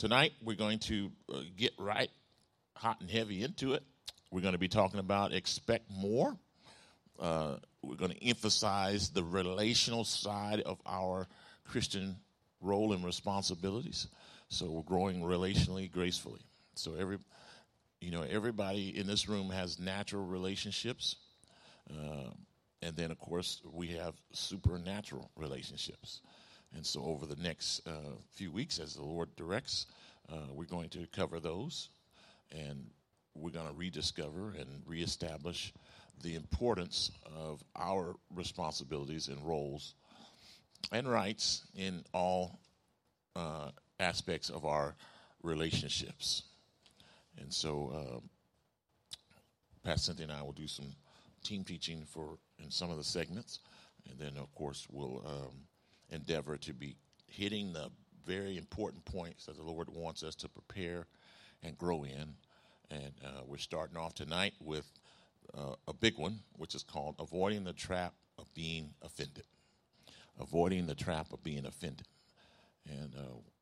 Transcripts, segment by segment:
Tonight, we're going to get right hot and heavy into it. We're going to be talking about expect more. We're going to emphasize the relational side of our Christian role and responsibilities. So we're growing relationally, gracefully. So everybody in this room has natural relationships. And then, of course, we have supernatural relationships. And so over the next few weeks, as the Lord directs, we're going to cover those. And we're going to rediscover and reestablish the importance of our responsibilities and roles and rights in all aspects of our relationships. And so Pastor Cynthia and I will do some team teaching in some of the segments. And then, of course, we'll endeavor to be hitting the very important points that the Lord wants us to prepare and grow in. And we're starting off tonight with a big one, which is called Avoiding the Trap of Being Offended. Avoiding the trap of being offended. And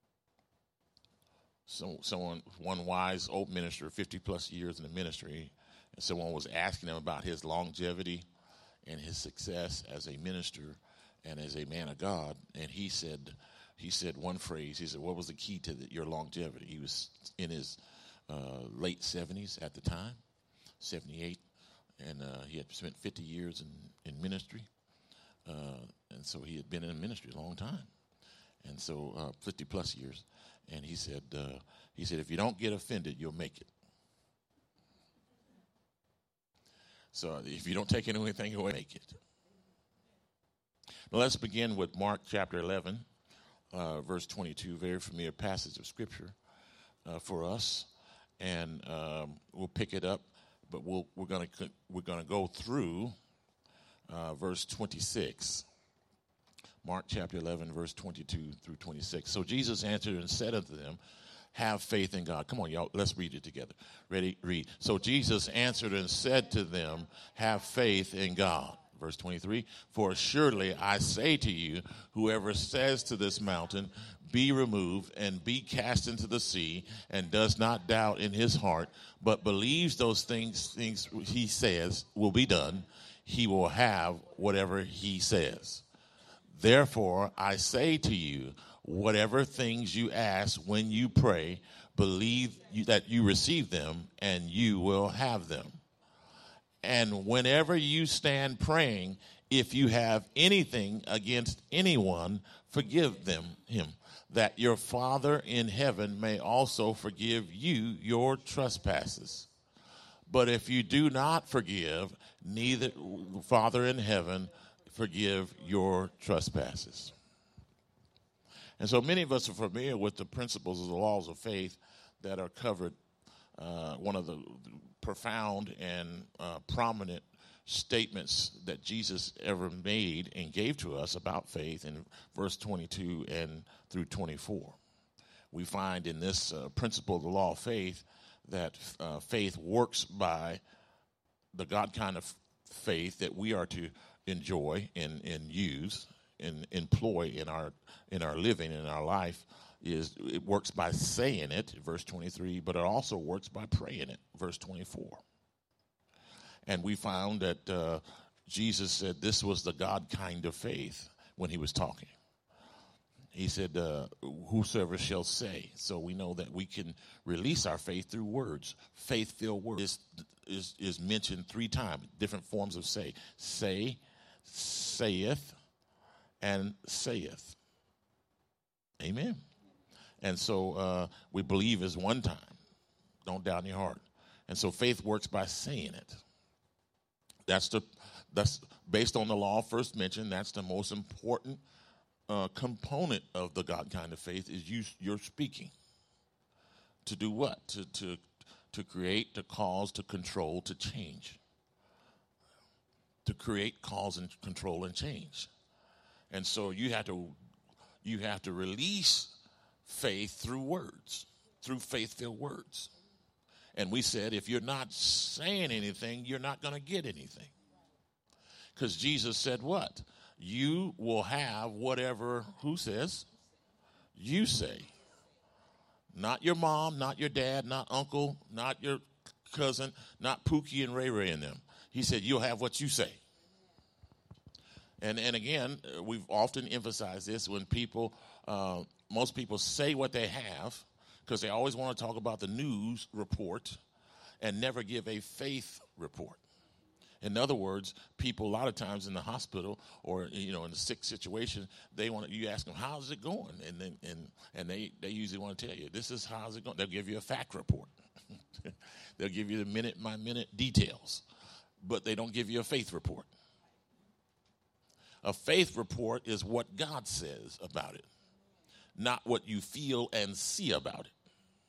one wise old minister, 50-plus years in the ministry, and someone was asking him about his longevity and his success as a minister and as a man of God. And he said one phrase. He said, what was the key to your longevity? He was in his late 70s at the time, 78, and he had spent 50 years in ministry. And so he had been in ministry a long time, and so 50-plus years. And he said, if you don't get offended, you'll make it. So if you don't take anything away, make it. Now let's begin with Mark chapter 11, verse 22, very familiar passage of Scripture for us. And we'll pick it up, but we're going to go through verse 26. Mark chapter 11, verse 22 through 26. So Jesus answered and said unto them, have faith in God. Come on, y'all, let's read it together. Ready? Read. So Jesus answered and said to them, have faith in God. Verse 23, for surely I say to you, whoever says to this mountain, be removed and be cast into the sea, and does not doubt in his heart, but believes those things he says will be done, he will have whatever he says. Therefore, I say to you, whatever things you ask when you pray, believe that you receive them, and you will have them. And whenever you stand praying, if you have anything against anyone, forgive him, that your Father in heaven may also forgive you your trespasses. But if you do not forgive, neither Father in heaven forgive your trespasses. And so many of us are familiar with the principles of the laws of faith that are covered. One of the profound and prominent statements that Jesus ever made and gave to us about faith in verse 22 and through 24. We find in this principle of the law of faith that faith works by the God kind of faith that we are to enjoy and use and employ in our living, in our life. It works by saying it, verse 23, but it also works by praying it, verse 24. And we found that Jesus said this was the God kind of faith when he was talking. He said, whosoever shall say. So we know that we can release our faith through words. Faith-filled words is mentioned 3 times, different forms of say. Say, saith, and saith. Amen. And so we believe is one time. Don't doubt in your heart. And so faith works by saying it. That's based on the law first mentioned. That's the most important component of the God kind of faith is you're speaking. To do what? To create, to cause, to control, to change. To create, cause, and control and change. And so you have to release faith through words, through faith-filled words. And we said if you're not saying anything, you're not going to get anything. Because Jesus said what? You will have whatever, who says? You say. Not your mom, not your dad, not uncle, not your cousin, not Pookie and Ray Ray and them. He said, you'll have what you say. And again, we've often emphasized this when people, most people say what they have because they always want to talk about the news report and never give a faith report. In other words, people a lot of times in the hospital or in a sick situation, you ask them how's it going, and they usually want to tell you this is how's it going. They'll give you a fact report. They'll give you the minute by minute details, but they don't give you a faith report. A faith report is what God says about it, not what you feel and see about it.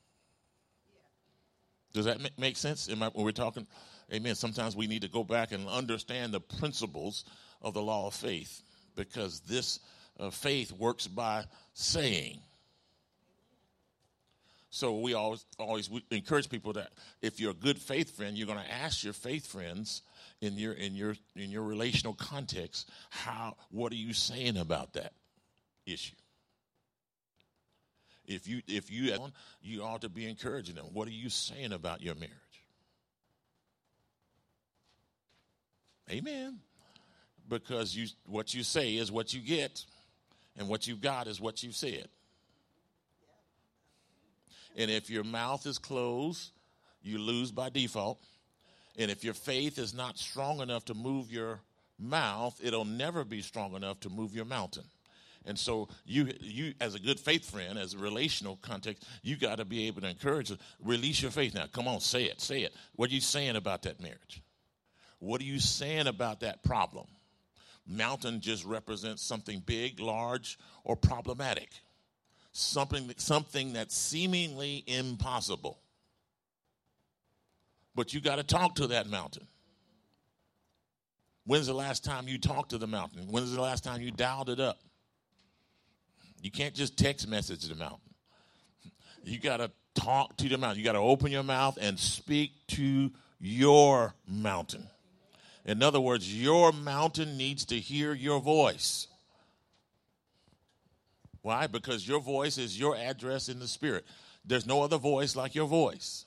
Does that make sense? When we're talking, amen, sometimes we need to go back and understand the principles of the law of faith because this faith works by saying. So we always we encourage people that if you're a good faith friend, you're going to ask your faith friends in your relational context, what are you saying about that issue? If you ought to be encouraging them. What are you saying about your marriage? Amen. Because what you say is what you get, and what you've got is what you've said. And if your mouth is closed, you lose by default. And if your faith is not strong enough to move your mouth, it'll never be strong enough to move your mountain. And so you as a good faith friend, as a relational context, you got to be able to encourage them. Release your faith now. Come on, say it. What are you saying about that marriage? What are you saying about that problem? Mountain just represents something big, large, or problematic. Something that's seemingly impossible. But you got to talk to that mountain. When's the last time you talked to the mountain? When's the last time you dialed it up? You can't just text message the mountain. You got to talk to the mountain. You got to open your mouth and speak to your mountain. In other words, your mountain needs to hear your voice. Why? Because your voice is your address in the spirit. There's no other voice like your voice.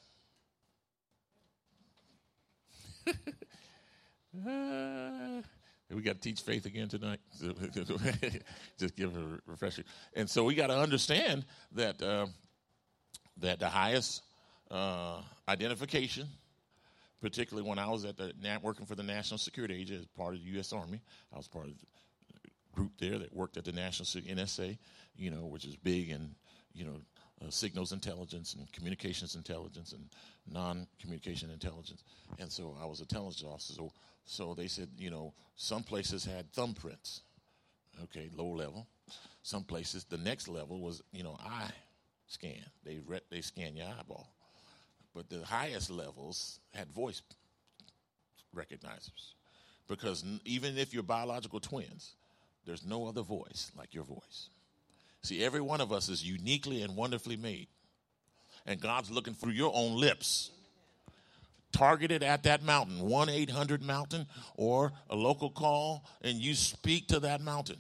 We got to teach faith again tonight. Just give a refresher. And so we got to understand that that the highest identification, particularly when I was working for the National Security Agency as part of the U.S. Army, I was part of the group there that worked at the National NSA, which is big in, signals intelligence and communications intelligence and non-communication intelligence. And so I was a intelligence officer. So they said, some places had thumbprints. Okay, low level. Some places, the next level was, eye scan. They scan your eyeball. But the highest levels had voice recognizers. Because even if you're biological twins, there's no other voice like your voice. See, every one of us is uniquely and wonderfully made. And God's looking through your own lips. Targeted at that mountain, 1-800-MOUNTAIN, or a local call, and you speak to that mountain.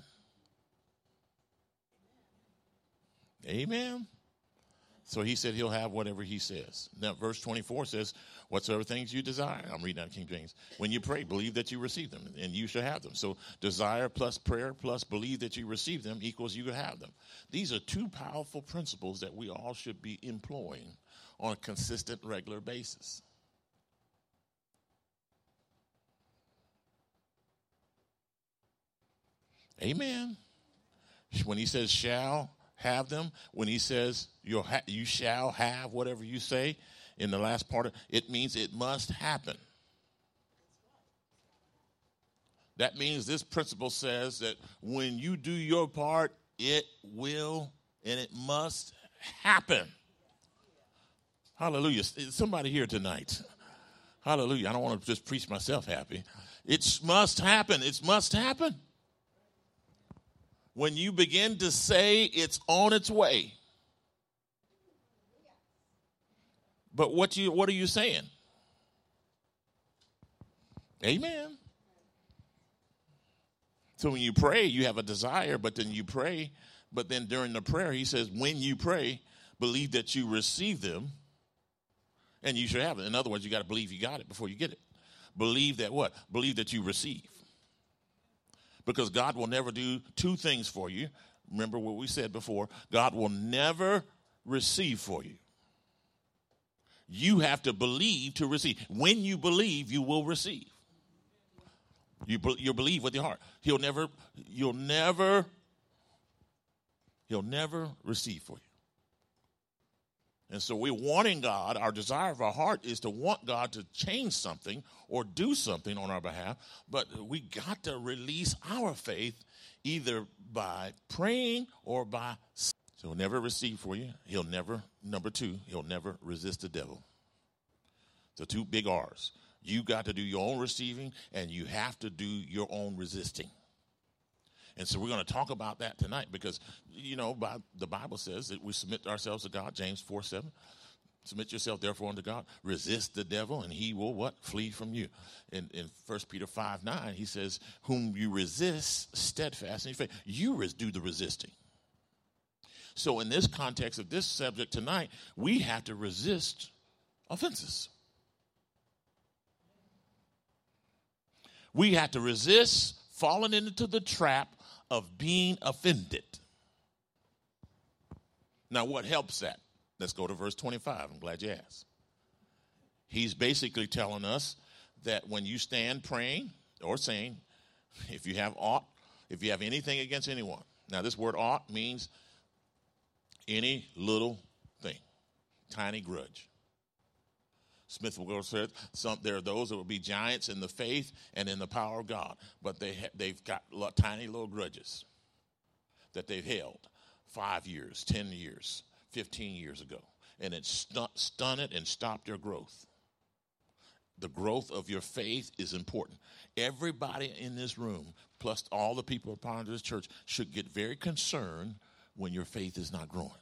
Amen. So he said he'll have whatever he says. Now, verse 24 says, whatsoever things you desire. I'm reading out of King James. When you pray, believe that you receive them, and you shall have them. So desire plus prayer plus believe that you receive them equals you will have them. These are two powerful principles that we all should be employing on a consistent, regular basis. Amen. When he says shall have them, when he says you shall have whatever you say, in the last part, it means it must happen. That means this principle says that when you do your part, it will and it must happen. Hallelujah. Somebody here tonight. Hallelujah. I don't want to just preach myself happy. It must happen. It must happen. When you begin to say it's on its way. But what are you saying? Amen. So when you pray, you have a desire, but then you pray. But then during the prayer, he says, when you pray, Believe that you receive them, and you should have it. In other words, you got to believe you got it before you get it. Believe that what? Believe that you receive. Because God will never do two things for you. Remember what we said before. God will never receive for you. You have to believe to receive. When you believe, you will receive. You believe with your heart. He'll never receive for you. And so we're wanting God. Our desire of our heart is to want God to change something or do something on our behalf. But we got to release our faith either by praying or by. So he'll never receive for you. Number two, he'll never resist the devil. So two big R's. You got to do your own receiving, and you have to do your own resisting. And so we're going to talk about that tonight because, the Bible says that we submit ourselves to God, James 4:7. Submit yourself, therefore, unto God. Resist the devil, and he will what? Flee from you. In 1 Peter 5:9, he says, whom you resist, steadfast in your faith. You do the resisting. So in this context of this subject tonight, we have to resist offenses. We have to resist falling into the trap of being offended. Now, what helps that? Let's go to verse 25. I'm glad you asked. He's basically telling us that when you stand praying or saying, if you have anything against anyone. Now, this word ought means any little thing, tiny grudge. Smith Wigglesworth said there are those that will be giants in the faith and in the power of God, but they've got tiny little grudges that they've held 5 years, 10 years, 15 years ago, and it stunted and stopped their growth. The growth of your faith is important. Everybody in this room, plus all the people a part of this church, should get very concerned when your faith is not growing.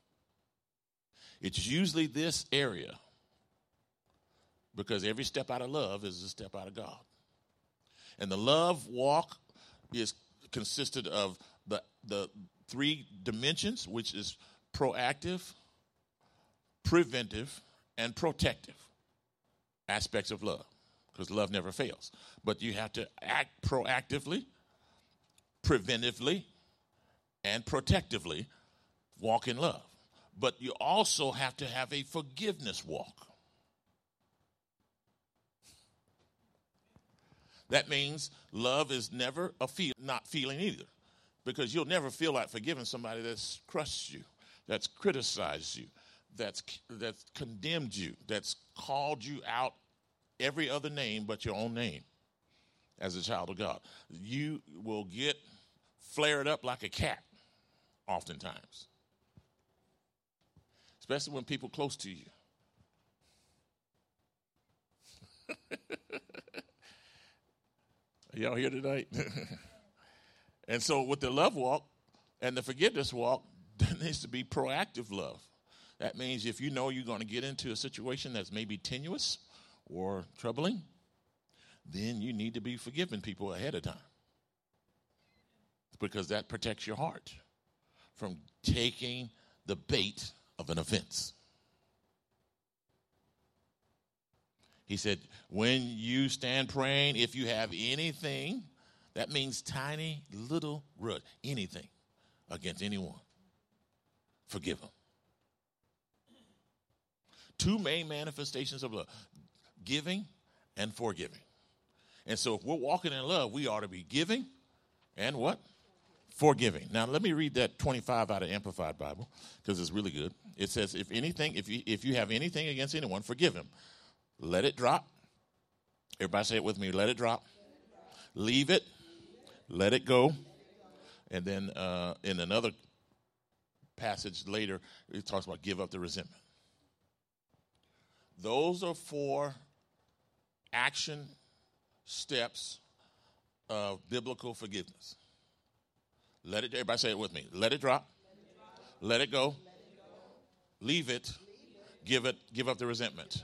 It's usually this area. Because every step out of love is a step out of God. And the love walk is consisted of the three dimensions, which is proactive, preventive, and protective aspects of love. Because love never fails. But you have to act proactively, preventively, and protectively walk in love. But you also have to have a forgiveness walk. That means love is never not feeling either. Because you'll never feel like forgiving somebody that's crushed you, that's criticized you, that's condemned you, that's called you out every other name but your own name as a child of God. You will get flared up like a cat oftentimes. Especially when people close to you. Are y'all here tonight? And so with the love walk and the forgiveness walk, there needs to be proactive love. That means if you know you're going to get into a situation that's maybe tenuous or troubling, then you need to be forgiving people ahead of time. Because that protects your heart from taking the bait of an offense. He said, when you stand praying, if you have anything, that means tiny little grudge, anything against anyone, forgive them. Two main manifestations of love, giving and forgiving. And so if we're walking in love, we ought to be giving and what? Forgiving. Now, let me read that 25 out of Amplified Bible because it's really good. It says, if you have anything against anyone, forgive him. Let it drop. Everybody say it with me. Let it drop. Leave it. Let it go. And then in another passage later, it talks about give up the resentment. Those are 4 action steps of biblical forgiveness. Let it. Everybody say it with me. Let it drop. Let it go. Leave it. Give up the resentment.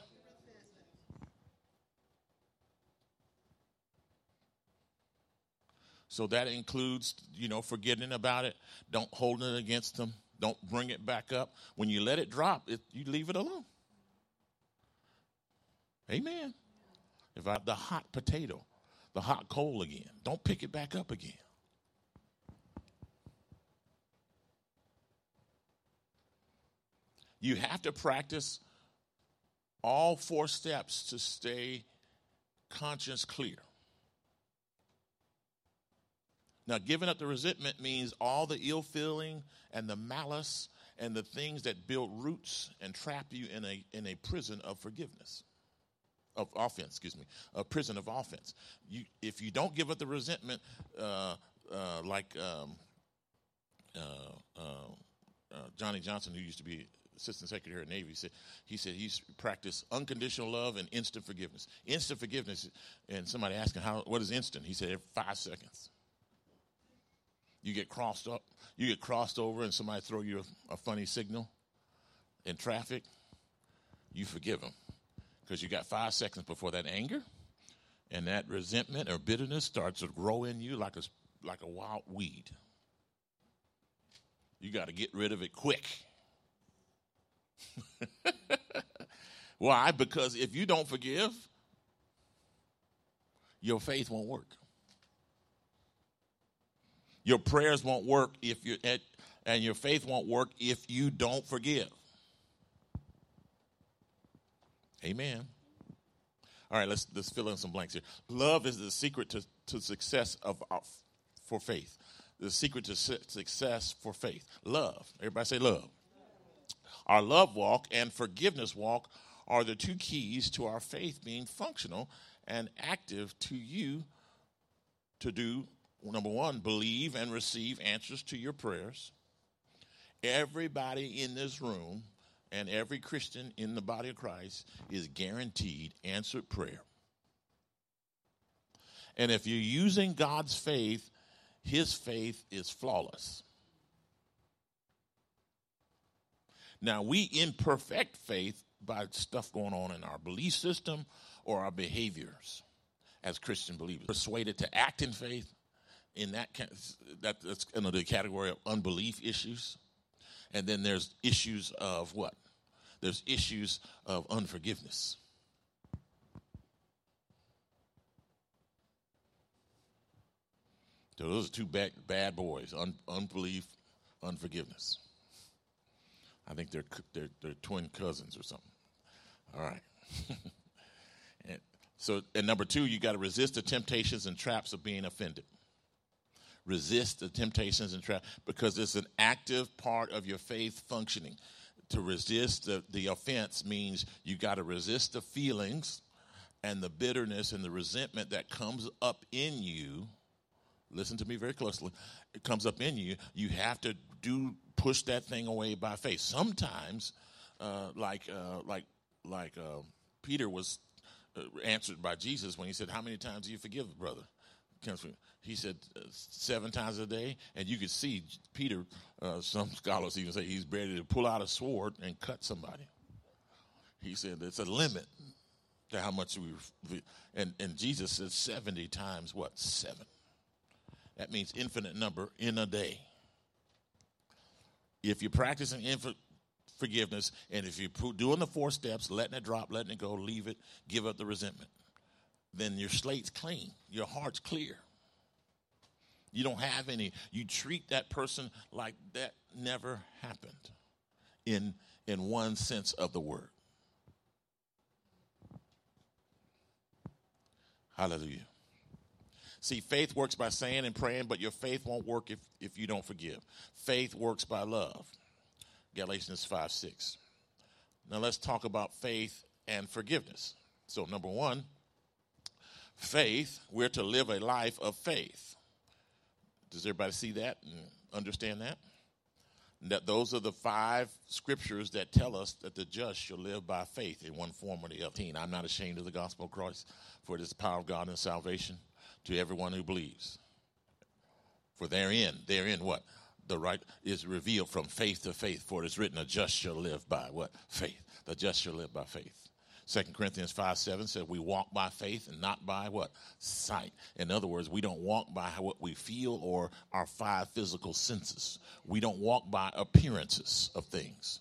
So that includes, forgetting about it. Don't hold it against them. Don't bring it back up. When you let it drop, you leave it alone. Amen. If the hot potato, the hot coal again, don't pick it back up again. You have to practice all 4 steps to stay conscience clear. Now, giving up the resentment means all the ill feeling and the malice and the things that build roots and trap you in a prison of forgiveness, of offense, a prison of offense. If you don't give up the resentment, like Johnny Johnson, who used to be Assistant Secretary of the Navy, he said he's practiced unconditional love and instant forgiveness. Instant forgiveness, and somebody asked him, what is instant? He said, every 5 seconds. You get crossed over, and somebody throw you a funny signal in traffic, you forgive them. Because you got 5 seconds before that anger and that resentment or bitterness starts to grow in you like a wild weed. You got to get rid of it quick. Why? Because if you don't forgive, your faith won't work. Your prayers won't work and your faith won't work if you don't forgive. Amen. All right, let's fill in some blanks here. Love is the secret to success for faith. The secret to success for faith. Love. Everybody say love. Our love walk and forgiveness walk are the 2 keys to our faith being functional and active to you to do, number 1, believe and receive answers to your prayers. Everybody in this room and every Christian in the body of Christ is guaranteed answered prayer. And if you're using God's faith, his faith is flawless. Now, we imperfect faith by stuff going on in our belief system or our behaviors as Christian believers. Persuaded to act in faith, that's under the category of unbelief issues. And then there's issues of what? There's issues of unforgiveness. So those are 2 bad boys, unbelief, unforgiveness. I think they're twin cousins or something. All right. And number 2, you got to resist the temptations and traps of being offended. Resist the temptations and traps because it's an active part of your faith functioning. To resist the offense means you got to resist the feelings and the bitterness and the resentment that comes up in you. Listen to me very closely. It comes up in you. You have to push that thing away by faith. Sometimes, like Peter was answered by Jesus when he said, "How many times do you forgive, brother?" He said 7 times a day, and you could see Peter. Some scholars even say he's ready to pull out a sword and cut somebody. He said it's a limit to how much we. And Jesus said 70 times what? 7. That means infinite number in a day. If you're practicing forgiveness, and if you're doing the 4 steps, letting it drop, letting it go, leave it, give up the resentment, then your slate's clean. Your heart's clear. You don't have any. You treat that person like that never happened in one sense of the word. Hallelujah. See, faith works by saying and praying, but your faith won't work if you don't forgive. Faith works by love. Galatians 5:6. Now let's talk about faith and forgiveness. So number 1, faith, we're to live a life of faith. Does everybody see that and understand that? That those are the 5 scriptures that tell us that the just shall live by faith in one form or the other. I'm not ashamed of the gospel of Christ, for it is the power of God and salvation to everyone who believes. For therein what? The right is revealed from faith to faith, for it is written, the just shall live by what? Faith. The just shall live by faith. 2 Corinthians 5:7 says we walk by faith and not by what? Sight. In other words, we don't walk by what we feel or our five physical senses. We don't walk by appearances of things.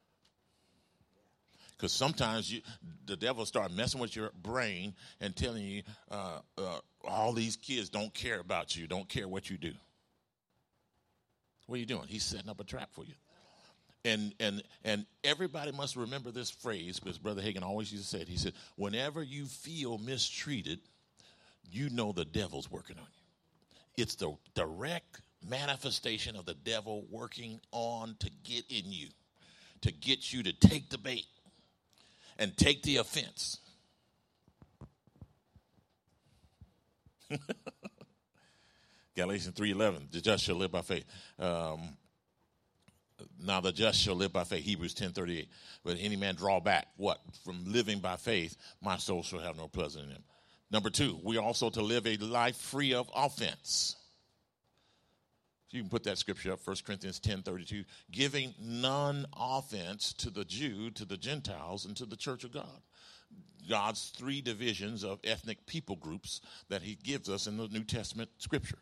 Because sometimes the devil start messing with your brain and telling you all these kids don't care about you, don't care what you do. What are you doing? He's setting up a trap for you. And everybody must remember this phrase, because Brother Hagin always used to say it. He said, whenever you feel mistreated, you know the devil's working on you. It's the direct manifestation of the devil working on to get in you, to get you to take the bait and take the offense. Galatians 3:11, the just shall live by faith. Now the just shall live by faith, Hebrews 10:38. But any man draw back, what? From living by faith, my soul shall have no pleasure in him. Number 2, we are also to live a life free of offense. You can put that scripture up, 1 Corinthians 10:32. Giving none offense to the Jew, to the Gentiles, and to the church of God. God's 3 divisions of ethnic people groups that he gives us in the New Testament scripture.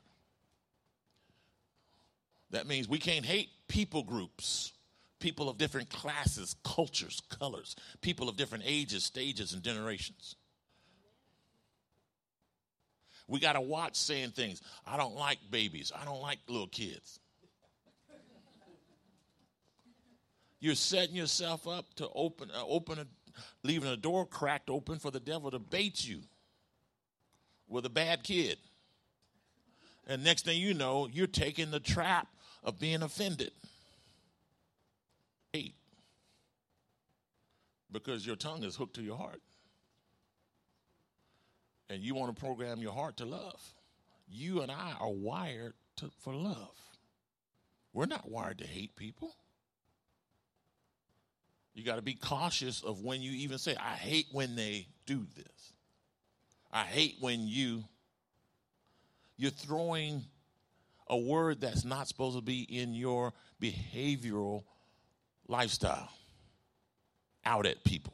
That means we can't hate people groups, people of different classes, cultures, colors, people of different ages, stages, and generations. We got to watch saying things. I don't like babies. I don't like little kids. You're setting yourself up to leaving a door cracked open for the devil to bait you with a bad kid. And next thing you know, you're taking the trap of being offended. Hate. Because your tongue is hooked to your heart. And you want to program your heart to love. You and I are wired for love. We're not wired to hate people. You got to be cautious of when you even say, I hate when they do this. I hate when you're throwing a word that's not supposed to be in your behavioral lifestyle out at people.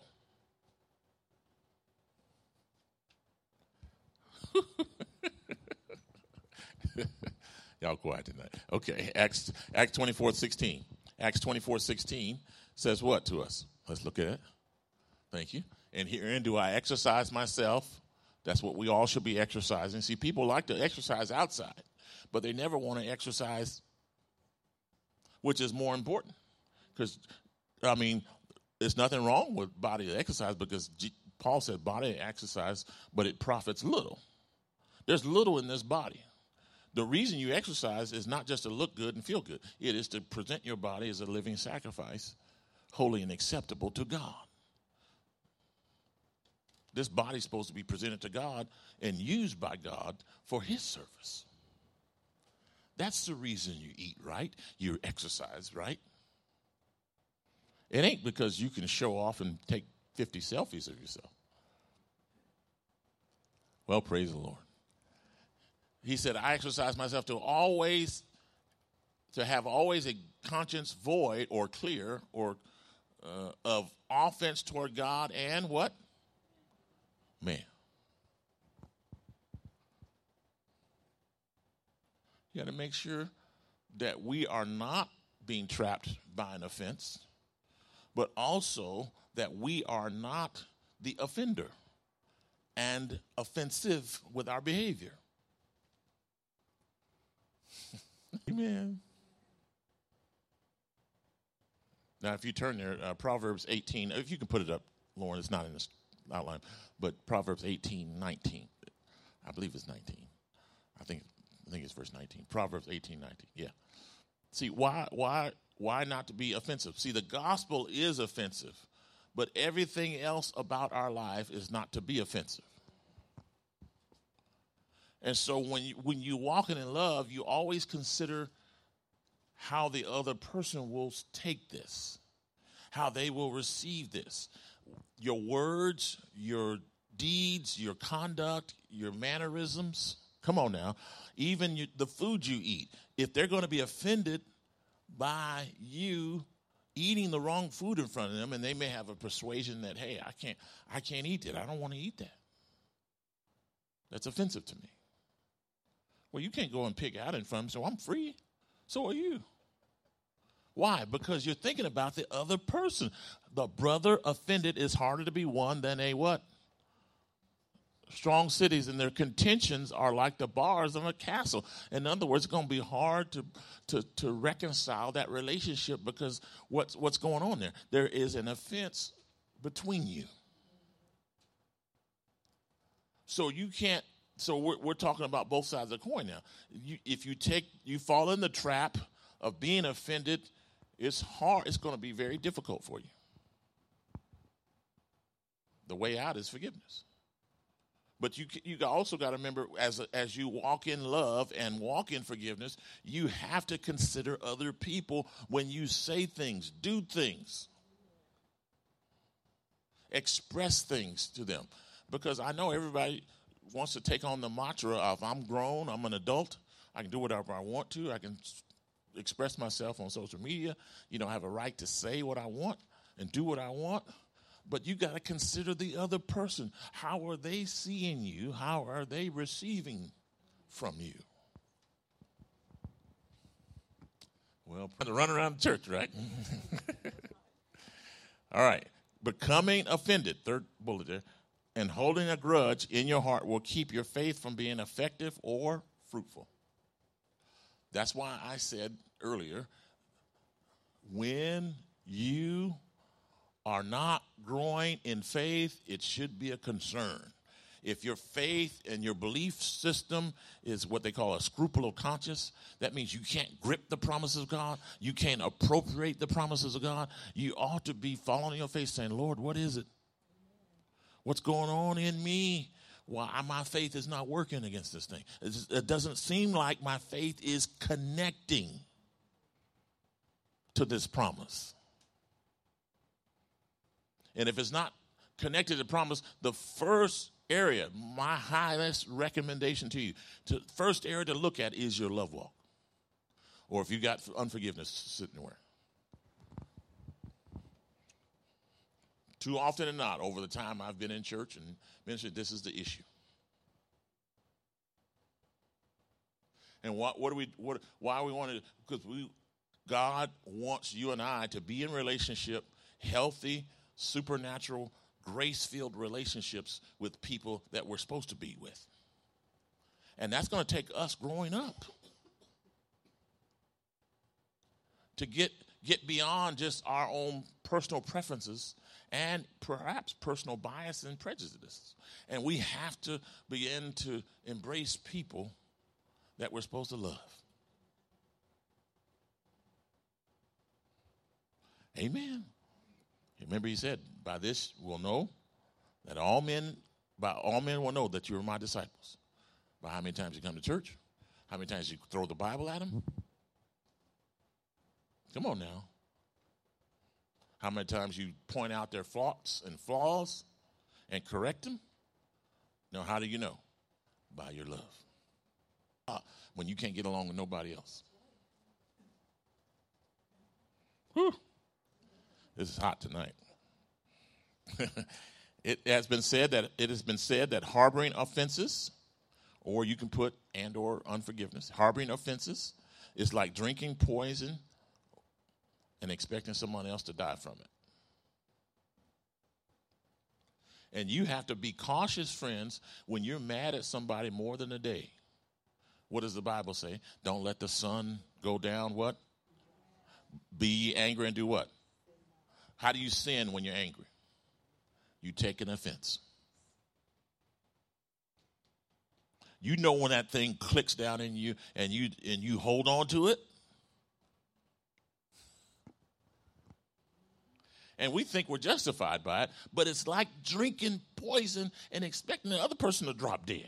Y'all quiet tonight. Okay, Acts 24:16. Acts 24:16 says what to us? Let's look at it. Thank you. And herein do I exercise myself. That's what we all should be exercising. See, people like to exercise outside, but they never want to exercise, which is more important. Because, I mean, there's nothing wrong with body exercise because Paul said body exercise, but it profits little. There's little in this body. The reason you exercise is not just to look good and feel good. It is to present your body as a living sacrifice, holy and acceptable to God. This body is supposed to be presented to God and used by God for his service. That's the reason you eat right, you exercise right. It ain't because you can show off and take 50 selfies of yourself. Well, praise the Lord. He said, I exercise myself to have always a conscience void or clear or of offense toward God and what? Man. You got to make sure that we are not being trapped by an offense, but also that we are not the offender and offensive with our behavior. Amen. Now, if you turn there, Proverbs 18, if you can put it up, Lauren, it's not in this outline, but Proverbs 18:19. I believe it's 19. I think it's verse 19. Proverbs 18:19. Yeah. See, why not to be offensive? See, the gospel is offensive, but everything else about our life is not to be offensive. And so when you walking in love, you always consider how the other person will take this, how they will receive this. Your words, your deeds, your conduct, your mannerisms. Come on now. Even the food you eat. If they're going to be offended by you eating the wrong food in front of them, and they may have a persuasion that, hey, I can't eat that. I don't want to eat that. That's offensive to me. Well, you can't go and pick out in front of them, so I'm free. So are you. Why? Because you're thinking about the other person. The brother offended is harder to be won than a what? Strong cities, and their contentions are like the bars of a castle. In other words, it's going to be hard to reconcile that relationship, because what's going on there? There is an offense between you. So you can't. So we're talking about both sides of the coin now. If you fall in the trap of being offended, it's hard. It's going to be very difficult for you. The way out is forgiveness. But you also got to remember, as you walk in love and walk in forgiveness, you have to consider other people when you say things, do things, express things to them. Because I know everybody wants to take on the mantra of, I'm grown, I'm an adult, I can do whatever I want to, I can express myself on social media, I have a right to say what I want and do what I want. But you got to consider the other person. How are they seeing you? How are they receiving from you? Well, to run around the church, right? All right. Becoming offended, third bullet there, and holding a grudge in your heart will keep your faith from being effective or fruitful. That's why I said earlier, when you are not growing in faith, it should be a concern. If your faith and your belief system is what they call a scrupulo-conscious, that means you can't grip the promises of God. You can't appropriate the promises of God. You ought to be falling on your face saying, Lord, what is it? What's going on in me? Why my faith is not working against this thing. It doesn't seem like my faith is connecting to this promise. And if it's not connected to promise, the first area, my highest recommendation to you, first area to look at is your love walk. Or if you got unforgiveness sitting there. Too often than not, over the time I've been in church and ministry, this is the issue. And why we want to? Because God wants you and I to be in relationship, healthy, supernatural, grace-filled relationships with people that we're supposed to be with. And that's going to take us growing up to get beyond just our own personal preferences and perhaps personal bias and prejudices. And we have to begin to embrace people that we're supposed to love. Amen. Remember, he said, by this we'll know that all men will know that you are my disciples. By how many times you come to church, how many times you throw the Bible at them. Come on now. How many times you point out their faults and flaws and correct them? Now, how do you know? By your love. When you can't get along with nobody else. Whew. This is hot tonight. It has been said that harboring offenses, or you can put and or unforgiveness, harboring offenses is like drinking poison and expecting someone else to die from it. And you have to be cautious, friends, when you're mad at somebody more than a day. What does the Bible say? Don't let the sun go down, what? Be angry and do what? How do you sin when you're angry? You take an offense. You know when that thing clicks down in you and you hold on to it. And we think we're justified by it, but it's like drinking poison and expecting the other person to drop dead.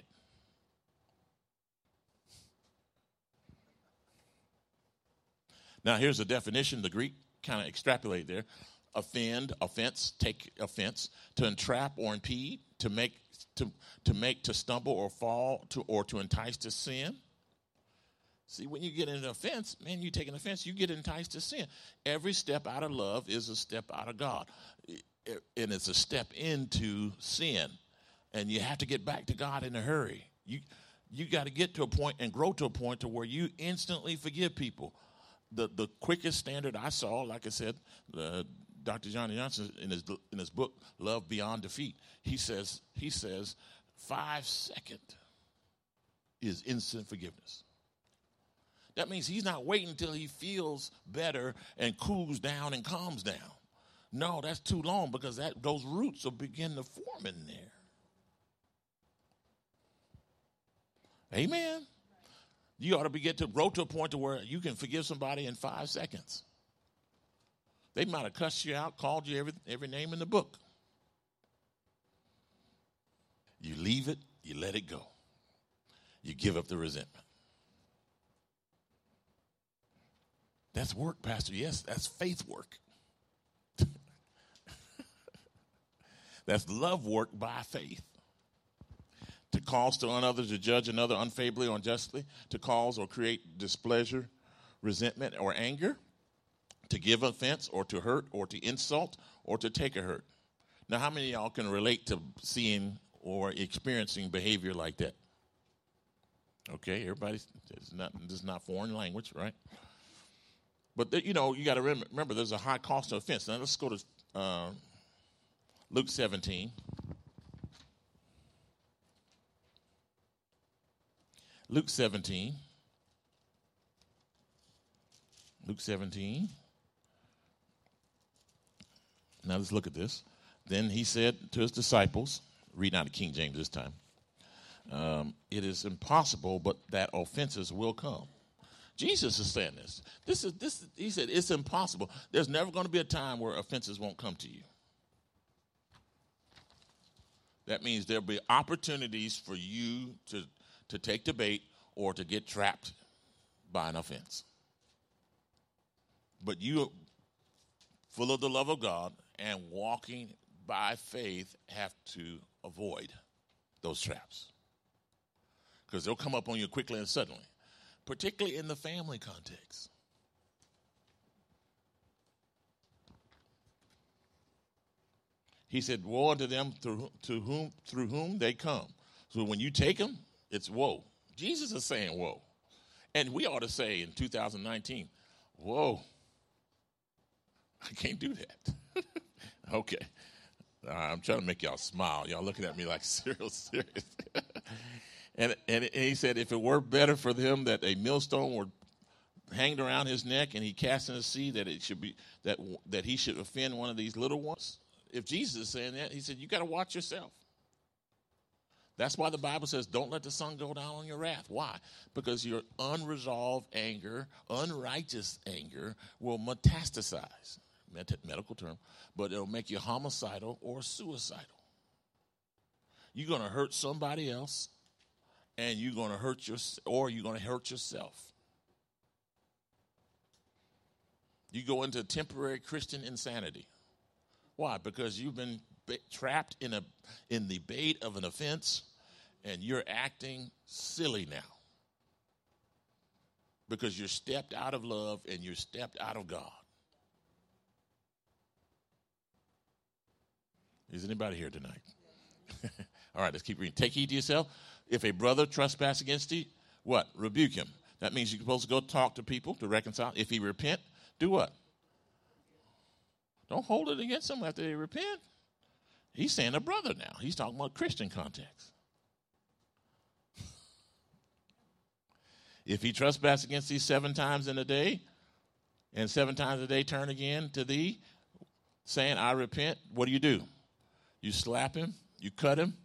Now, here's the definition. The Greek kind of extrapolate there. Offend, offense, take offense, to entrap or impede, to make to stumble or fall, or to entice to sin. See, when you get an offense, man, you take an offense, you get enticed to sin. Every step out of love is a step out of God. And it's a step into sin. And you have to get back to God in a hurry. You got to get to a point and grow to a point to where you instantly forgive people. The quickest standard I saw, like I said, Dr. Johnny Johnson in his book Love Beyond Defeat, he says 5 seconds is instant forgiveness. That means he's not waiting until he feels better and cools down and calms down. No, that's too long, because those roots will begin to form in there. Amen. You ought to get to grow to a point to where you can forgive somebody in 5 seconds. They might have cussed you out, called you every name in the book. You leave it, you let it go. You give up the resentment. That's work, Pastor. Yes, that's faith work. That's love work by faith. To cause to others to judge another unfavorably or unjustly, to cause or create displeasure, resentment, or anger, to give offense or to hurt or to insult or to take a hurt. Now, how many of y'all can relate to seeing or experiencing behavior like that? Okay, everybody, this is not foreign language, right? But, you got to remember there's a high cost of offense. Now, let's go to Luke 17. Luke 17. Luke 17. Now, let's look at this. Then he said to his disciples, reading out of King James this time, it is impossible, but that offenses will come. Jesus is saying this. He said it's impossible. There's never going to be a time where offenses won't come to you. That means there'll be opportunities for you to take the bait or to get trapped by an offense. But you, full of the love of God and walking by faith, have to avoid those traps, because they'll come up on you quickly and suddenly, particularly in the family context. He said, woe unto them through whom they come. So when you take them, it's woe. Jesus is saying woe. And we ought to say in 2019, whoa, I can't do that. Okay. I'm trying to make y'all smile. Y'all looking at me like serious. And he said, if it were better for them that a millstone were hanged around his neck and he cast in the sea, that it should be that he should offend one of these little ones. If Jesus is saying that, he said, you got to watch yourself. That's why the Bible says, don't let the sun go down on your wrath. Why? Because your unresolved anger, unrighteous anger, will metastasize. Medical term, but it'll make you homicidal or suicidal. You're going to hurt somebody else, and you're going to hurt yourself. You go into temporary Christian insanity. Why? Because you've been trapped in the bait of an offense, and you're acting silly now because you're stepped out of love and you're stepped out of God. Is anybody here tonight? All right, let's keep reading. Take heed to yourself. If a brother trespass against thee, what? Rebuke him. That means you're supposed to go talk to people to reconcile. If he repent, do what? Don't hold it against him after they repent. He's saying a brother now. He's talking about Christian context. If he trespass against thee 7 times in a day, and 7 times a day turn again to thee, saying, I repent, what do? You slap him? You cut him?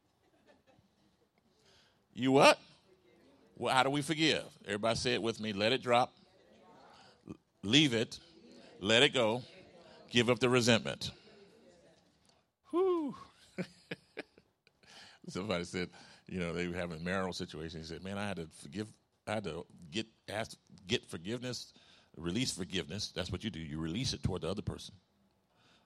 You what? Well, how do we forgive? Everybody say it with me. Let it drop. Leave it. Let it go. Give up the resentment. Whew. Somebody said, they were having a marital situation. He said, man, I had to get forgiveness, release forgiveness. That's what you do. You release it toward the other person.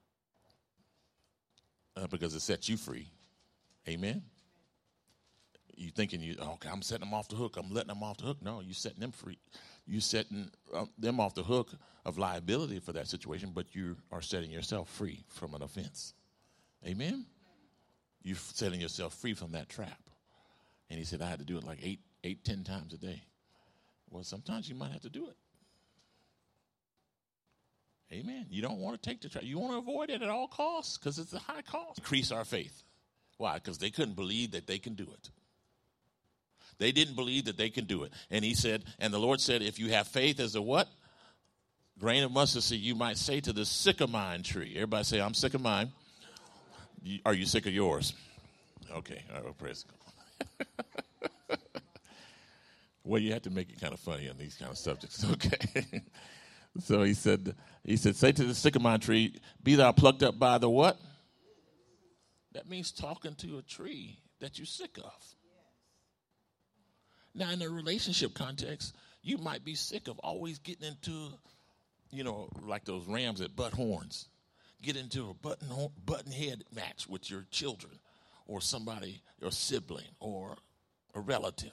Because it sets you free. Amen? You thinking okay, I'm setting them off the hook. I'm letting them off the hook. No, you setting them free. You setting them off the hook of liability for that situation, but you are setting yourself free from an offense. Amen? You're setting yourself free from that trap. And he said, I had to do it like 10 times a day. Well, sometimes you might have to do it. Amen. You don't want to take the trap. You want to avoid it at all costs because it's a high cost. Increase our faith. Why? Because they couldn't believe that they can do it. They didn't believe that they can do it. And he said, and the Lord said, if you have faith as a what? Grain of mustard seed, you might say to the sycamore tree. Everybody say, I'm sick of mine. Are you sick of yours? Okay. All right, praise God. Well, you have to make it kind of funny on these kind of subjects. Okay. So he said, say to the sycamore tree, be thou plucked up by the what? That means talking to a tree that you're sick of. Now, in a relationship context, you might be sick of always getting into, like those rams that butt horns. Get into a button head match with your children or somebody, your sibling or a relative.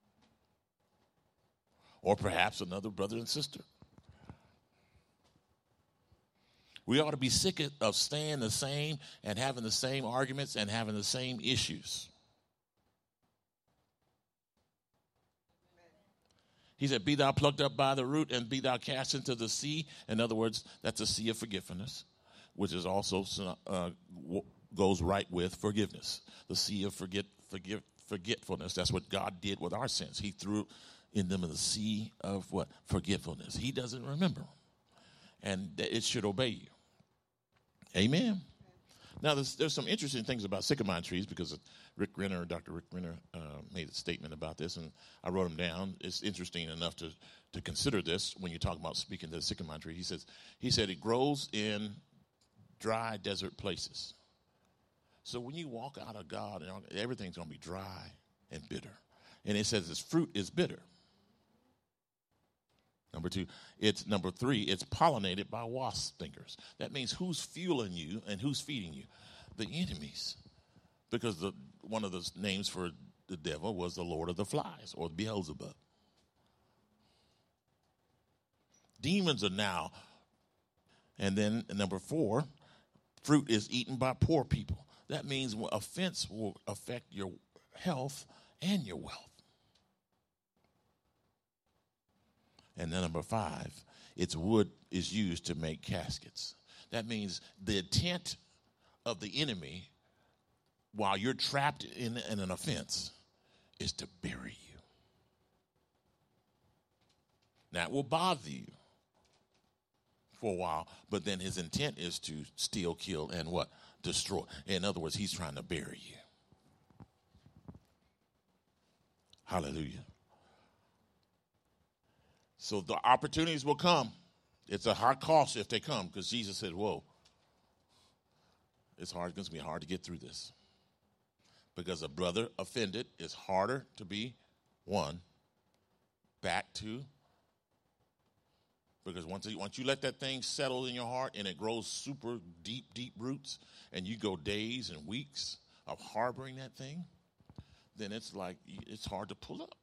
Or perhaps another brother and sister. We ought to be sick of staying the same and having the same arguments and having the same issues. He said, be thou plucked up by the root and be thou cast into the sea. In other words, that's a sea of forgiveness, which is also goes right with forgiveness. The sea of forgetfulness. That's what God did with our sins. He threw in them in the sea of what? Forgetfulness. He doesn't remember. And it should obey you. Amen. Now, there's some interesting things about sycamore trees because Dr. Rick Renner made a statement about this, and I wrote them down. It's interesting enough to consider this when you talk about speaking to the sycamore tree. He said it grows in dry desert places. So when you walk out of God, everything's going to be dry and bitter. And it says its fruit is bitter. Number three, it's pollinated by wasp stingers. That means who's fueling you and who's feeding you? The enemies. Because one of the names for the devil was the Lord of the Flies or Beelzebub. Demons are now. And then number 4, fruit is eaten by poor people. That means offense will affect your health and your wealth. And then number 5, its wood is used to make caskets. That means the intent of the enemy while you're trapped in an offense is to bury you. Now, it will bother you for a while, but then his intent is to steal, kill, and what? Destroy. In other words, he's trying to bury you. Hallelujah. So the opportunities will come. It's a high cost if they come because Jesus said, whoa, it's going to be hard to get through this. Because a brother offended is harder to be won back to. Because once you let that thing settle in your heart and it grows super deep roots and you go days and weeks of harboring that thing, then it's like it's hard to pull up.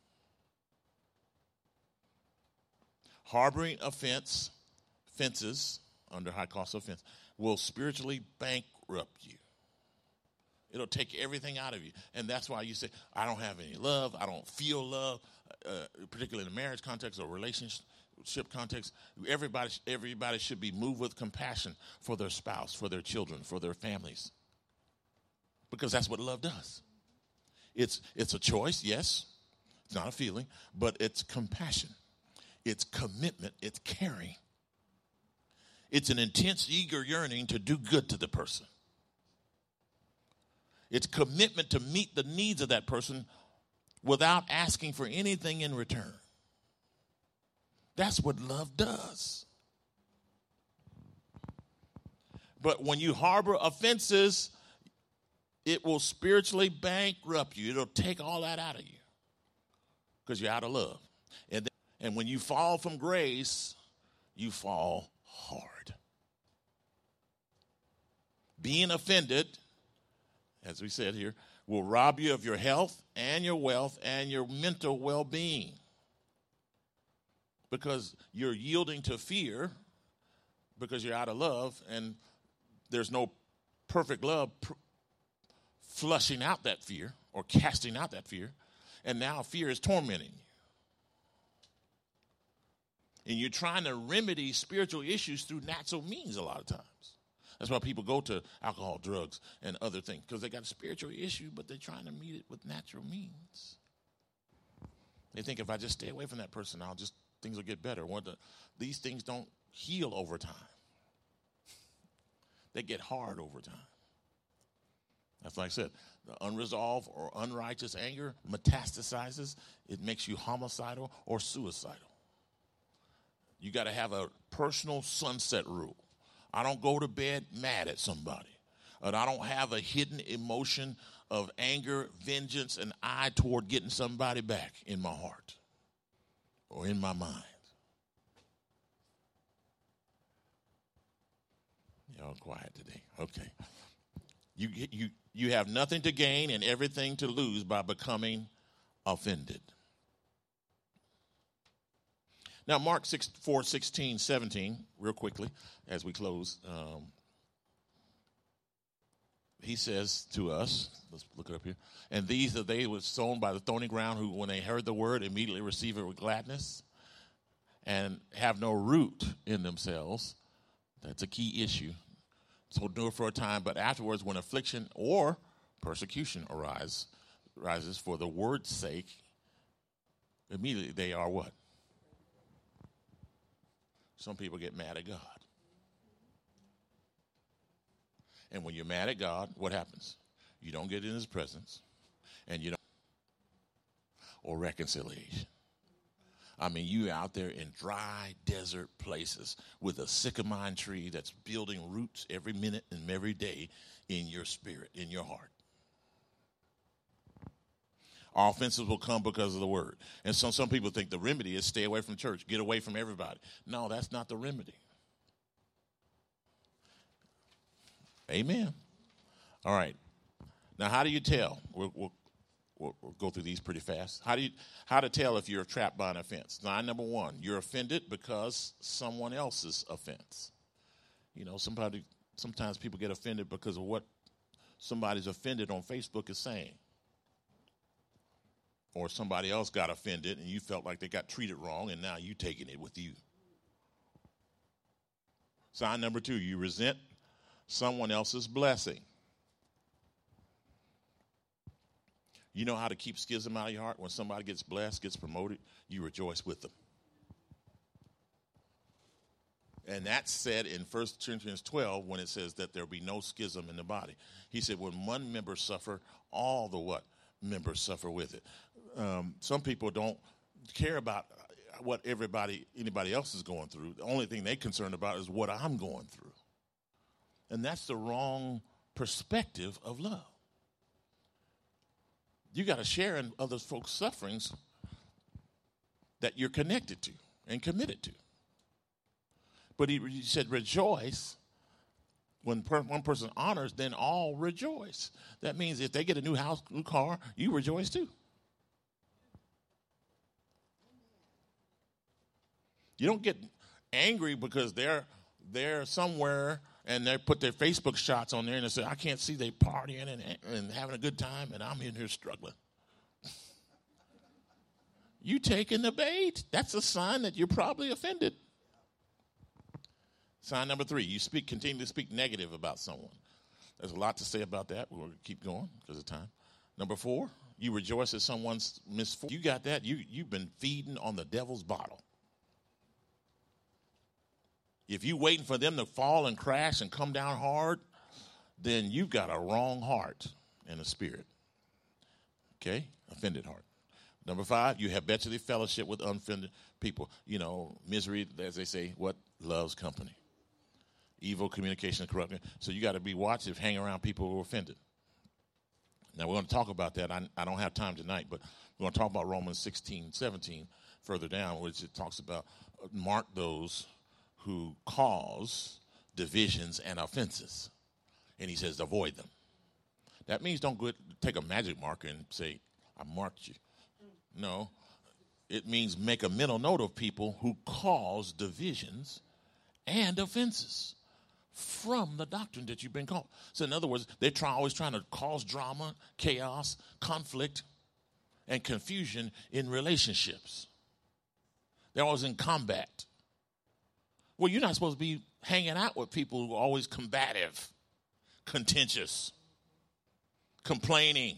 Harboring fences under high cost offense will spiritually bankrupt you. It'll take everything out of you. And that's why you say, I don't have any love. I don't feel love, particularly in a marriage context or relationship context. Everybody should be moved with compassion for their spouse, for their children, for their families. Because that's what love does. It's a choice, yes. It's not a feeling, but it's compassion. It's commitment. It's caring. It's an intense, eager yearning to do good to the person. It's commitment to meet the needs of that person without asking for anything in return. That's what love does. But when you harbor offenses, it will spiritually bankrupt you. It'll take all that out of you because you're out of love. And when you fall from grace, you fall hard. Being offended as we said here, will rob you of your health and your wealth and your mental well-being. Because you're yielding to fear because you're out of love, and there's no perfect love flushing out that fear or casting out that fear, and now fear is tormenting you. And you're trying to remedy spiritual issues through natural means a lot of times. That's why people go to alcohol, drugs, and other things, because they got a spiritual issue, but they're trying to meet it with natural means. They think if I just stay away from that person, things will get better. These things don't heal over time. They get hard over time. That's like I said, the unresolved or unrighteous anger metastasizes. It makes you homicidal or suicidal. You got to have a personal sunset rule. I don't go to bed mad at somebody. And I don't have a hidden emotion of anger, vengeance, and eye toward getting somebody back in my heart or in my mind. Y'all quiet today. Okay. You have nothing to gain and everything to lose by becoming offended. Now, Mark 4:16, 17, real quickly, as we close, he says to us, let's look it up here, and these are they were sown by the thorny ground who, when they heard the word, immediately receive it with gladness and have no root in themselves. That's a key issue. So do it for a time, but afterwards, when affliction or persecution arises for the word's sake, immediately they are what? Some people get mad at God. And when you're mad at God, what happens? You don't get in his presence, and you don't, or reconciliation. I mean, you out there in dry desert places with a sycamore tree that's building roots every minute and every day in your spirit, in your heart. Our offenses will come because of the word. And some people think the remedy is stay away from church, get away from everybody. No, that's not the remedy. Amen. All right. Now, how do you tell? We'll go through these pretty fast. How to tell if you're trapped by an offense? Line number one, you're offended because someone else's offense. You know, sometimes people get offended because of what somebody's offended on Facebook is saying. Or somebody else got offended and you felt like they got treated wrong and now you taking it with you. Sign number two, you resent someone else's blessing. You know how to keep schism out of your heart? When somebody gets blessed, gets promoted, you rejoice with them. And that's said in 1 Corinthians 12 when it says that there will be no schism in the body. He said when one member suffer, all the what? Members suffer with it. Some people don't care about what anybody else is going through. The only thing they're concerned about is what I'm going through. And that's the wrong perspective of love. You got to share in other folks' sufferings that you're connected to and committed to. But he said rejoice. When one person honors, then all rejoice. That means if they get a new house, new car, you rejoice too. You don't get angry because they're somewhere and they put their Facebook shots on there and they say, I can't see they partying and having a good time and I'm in here struggling. You taking the bait. That's a sign that you're probably offended. Sign number three, you continue to speak negative about someone. There's a lot to say about that. We're going to keep going because of time. Number four, you rejoice at someone's misfortune. You got that? You've been feeding on the devil's bottle. If you're waiting for them to fall and crash and come down hard, then you've got a wrong heart and a spirit. Okay? Offended heart. Number five, you habitually fellowship with unoffended people. You know, misery, as they say, what? Loves company. Evil communication, corruption. So you got to be watchful, hang around people who are offended. Now, we're going to talk about that. I don't have time tonight, but we're going to talk about Romans 16, 17 further down, which it talks about mark those who cause divisions and offenses. And he says avoid them. That means don't go take a magic marker and say, I marked you. No. It means make a mental note of people who cause divisions and offenses from the doctrine that you've been called. So in other words, they're always trying to cause drama, chaos, conflict, and confusion in relationships. They're always in combat. Well, you're not supposed to be hanging out with people who are always combative, contentious, complaining,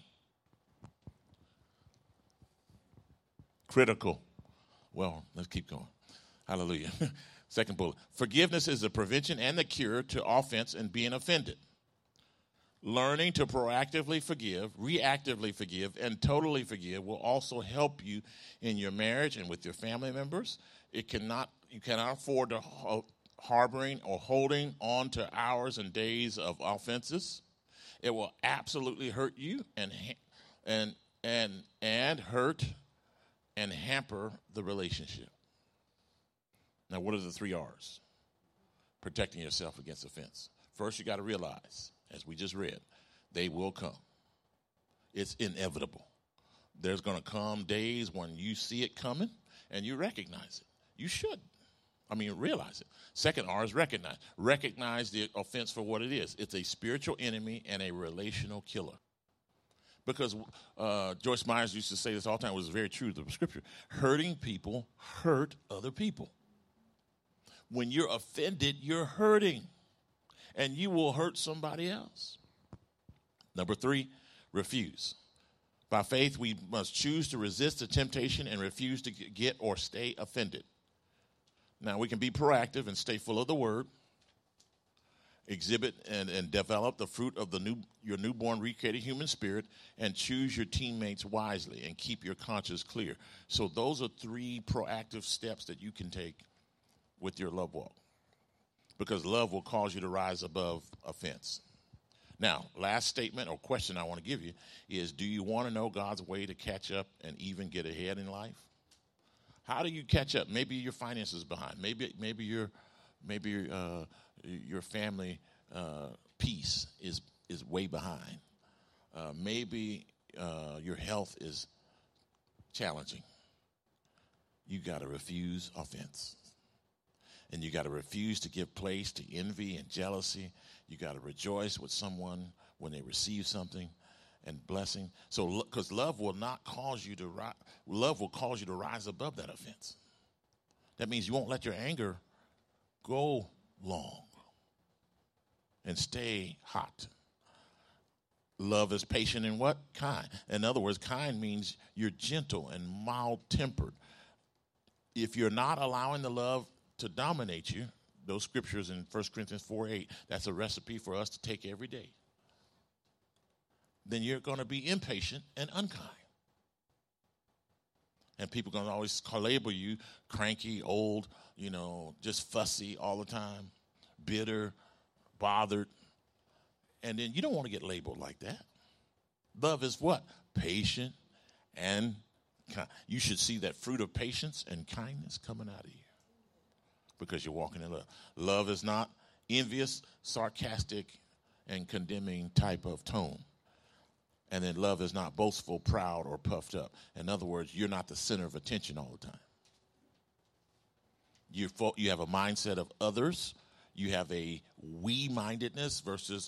critical. Well, let's keep going. Hallelujah. Second bullet. Forgiveness is the prevention and the cure to offense and being offended. Learning to proactively forgive, reactively forgive, and totally forgive will also help you in your marriage and with your family members. You cannot afford to harboring or holding on to hours and days of offenses. It will absolutely hurt you and hurt and hamper the relationship. Now, what are the 3 R's? Protecting yourself against offense. First, you got to realize, as we just read, they will come. It's inevitable. There's going to come days when you see it coming and you recognize it. You should. Realize it. Second R is recognize. Recognize the offense for what it is. It's a spiritual enemy and a relational killer. Because Joyce Myers used to say this all the time. It was very true to the scripture. Hurting people hurt other people. When you're offended, you're hurting. And you will hurt somebody else. Number 3, refuse. By faith, we must choose to resist the temptation and refuse to get or stay offended. Now, we can be proactive and stay full of the word, exhibit and develop the fruit of your newborn recreated human spirit, and choose your teammates wisely and keep your conscience clear. So those are 3 proactive steps that you can take with your love walk, because love will cause you to rise above offense. Now, last statement or question I want to give you is, do you want to know God's way to catch up and even get ahead in life? How do you catch up? Maybe your finances behind. Maybe your family peace is way behind. Maybe your health is challenging. You got to refuse offense. And you got to refuse to give place to envy and jealousy. You got to rejoice with someone when they receive something and blessing. So, because love will cause you to rise above that offense. That means you won't let your anger go long and stay hot. Love is patient and what? Kind. In other words, kind means you're gentle and mild-tempered. If you're not allowing the love to dominate you, those scriptures in 1 Corinthians 4:8, that's a recipe for us to take every day. Then you're going to be impatient and unkind. And people are going to always label you cranky, old, just fussy all the time, bitter, bothered. And then you don't want to get labeled like that. Love is what? Patient and kind. You should see that fruit of patience and kindness coming out of you because you're walking in love. Love is not envious, sarcastic, and condemning type of tone. And then love is not boastful, proud, or puffed up. In other words, you're not the center of attention all the time. You have a mindset of others. You have a we-mindedness versus